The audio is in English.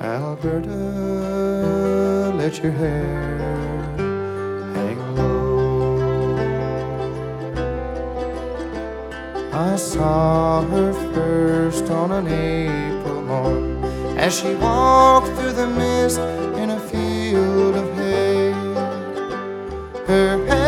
Alberta, let your hair hang low. I saw her first on an April morn as she walked through the mist in a field of hay. Her hair